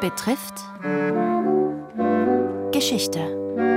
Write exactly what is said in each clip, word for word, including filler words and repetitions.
betrifft Geschichte.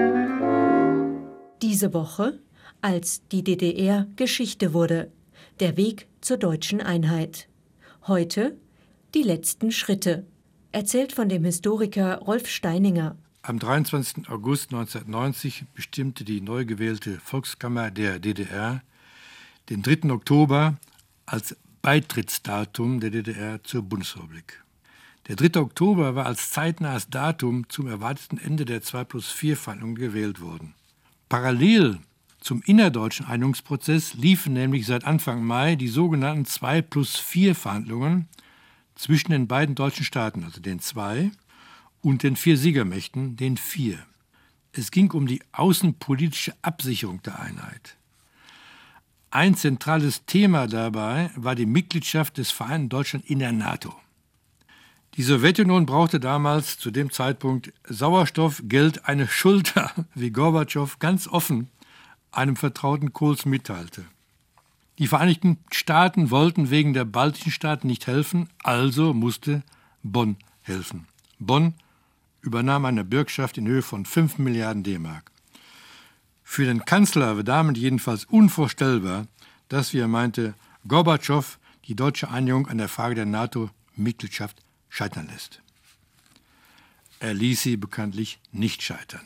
Diese Woche, als die D D R Geschichte wurde, der Weg zur deutschen Einheit. Heute die letzten Schritte, erzählt von dem Historiker Rolf Steininger. Am dreiundzwanzigsten August neunzehnhundertneunzig bestimmte die neu gewählte Volkskammer der D D R den dritten Oktober als Beitrittsdatum der D D R zur Bundesrepublik. Der dritte Oktober war als zeitnahes Datum zum erwarteten Ende der zwei plus vier Verhandlungen gewählt worden. Parallel zum innerdeutschen Einigungsprozess liefen nämlich seit Anfang Mai die sogenannten zwei plus vier Verhandlungen zwischen den beiden deutschen Staaten, also den zwei, und den vier Siegermächten, den vier. Es ging um die außenpolitische Absicherung der Einheit. Ein zentrales Thema dabei war die Mitgliedschaft des vereinten Deutschland in der NATO. Die Sowjetunion brauchte damals zu dem Zeitpunkt Sauerstoff, Geld, eine Schulter, wie Gorbatschow ganz offen einem Vertrauten Kohls mitteilte. Die Vereinigten Staaten wollten wegen der baltischen Staaten nicht helfen, also musste Bonn helfen. Bonn übernahm eine Bürgschaft in Höhe von fünf Milliarden D-Mark. Für den Kanzler war damit jedenfalls unvorstellbar, dass, wie er meinte, Gorbatschow die deutsche Einigung an der Frage der NATO-Mitgliedschaft scheitern lässt. Er ließ sie bekanntlich nicht scheitern.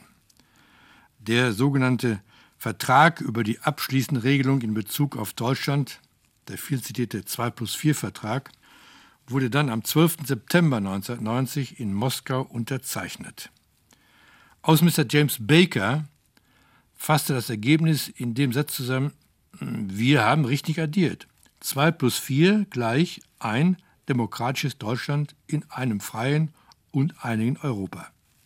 Der sogenannte Vertrag über die abschließende Regelung in Bezug auf Deutschland, der viel zitierte zwei plus vier Vertrag, wurde dann am zwölften September neunzehnhundertneunzig in Moskau unterzeichnet. Außenminister James Baker fasste das Ergebnis in dem Satz zusammen: Wir haben richtig addiert. zwei plus vier gleich ein demokratisches Deutschland in einem freien und einigen Europa.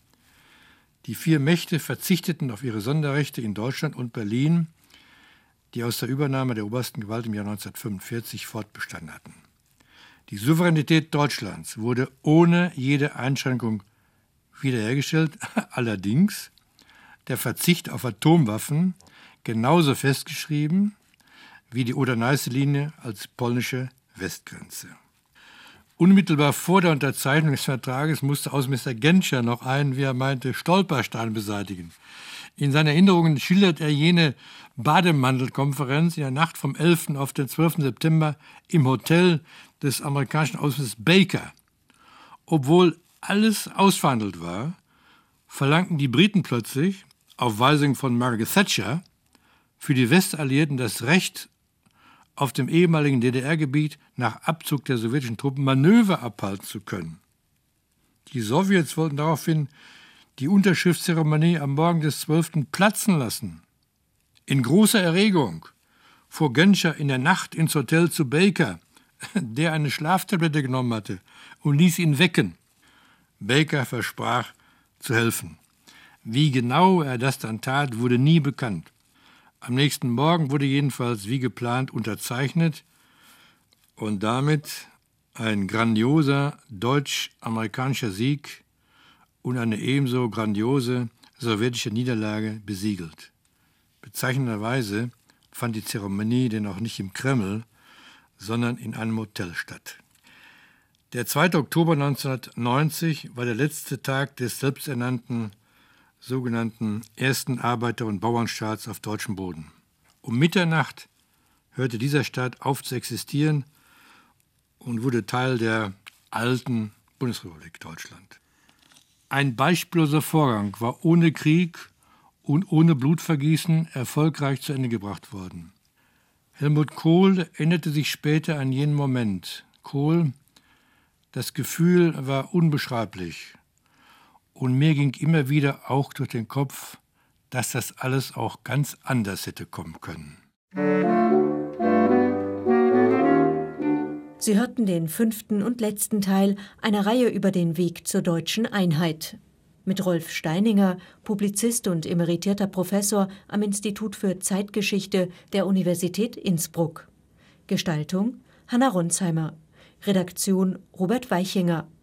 Die vier Mächte verzichteten auf ihre Sonderrechte in Deutschland und Berlin, die aus der Übernahme der obersten Gewalt im Jahr neunzehnhundertfünfundvierzig fortbestanden hatten. Die Souveränität Deutschlands wurde ohne jede Einschränkung wiederhergestellt, allerdings der Verzicht auf Atomwaffen genauso festgeschrieben wie die Oder-Neiße-Linie als polnische Westgrenze. Unmittelbar vor der Unterzeichnung des Vertrages musste Außenminister Genscher noch einen, wie er meinte, Stolperstein beseitigen. In seinen Erinnerungen schildert er jene Bademantelkonferenz in der Nacht vom elften auf den zwölften September im Hotel des amerikanischen Außenministers Baker. Obwohl alles ausverhandelt war, verlangten die Briten plötzlich, auf Weisung von Margaret Thatcher, für die Westalliierten das Recht, auf dem ehemaligen D D R-Gebiet nach Abzug der sowjetischen Truppen Manöver abhalten zu können. Die Sowjets wollten daraufhin die Unterschriftszeremonie am Morgen des zwölften platzen lassen. In großer Erregung fuhr Genscher in der Nacht ins Hotel zu Baker, der eine Schlaftablette genommen hatte, und ließ ihn wecken. Baker versprach zu helfen. Wie genau er das dann tat, wurde nie bekannt. Am nächsten Morgen wurde jedenfalls wie geplant unterzeichnet und damit ein grandioser deutsch-amerikanischer Sieg und eine ebenso grandiose sowjetische Niederlage besiegelt. Bezeichnenderweise fand die Zeremonie denn auch nicht im Kreml, sondern in einem Hotel statt. Der zweite Oktober neunzehnhundertneunzig war der letzte Tag des selbsternannten sogenannten ersten Arbeiter- und Bauernstaats auf deutschem Boden. Um Mitternacht hörte dieser Staat auf zu existieren und wurde Teil der alten Bundesrepublik Deutschland. Ein beispielloser Vorgang war ohne Krieg und ohne Blutvergießen erfolgreich zu Ende gebracht worden. Helmut Kohl erinnerte sich später an jenen Moment. Kohl: Das Gefühl war unbeschreiblich. Und mir ging immer wieder auch durch den Kopf, dass das alles auch ganz anders hätte kommen können. Sie hörten den fünften und letzten Teil einer Reihe über den Weg zur deutschen Einheit. Mit Rolf Steininger, Publizist und emeritierter Professor am Institut für Zeitgeschichte der Universität Innsbruck. Gestaltung Hanna Ronsheimer. Redaktion Robert Weichinger.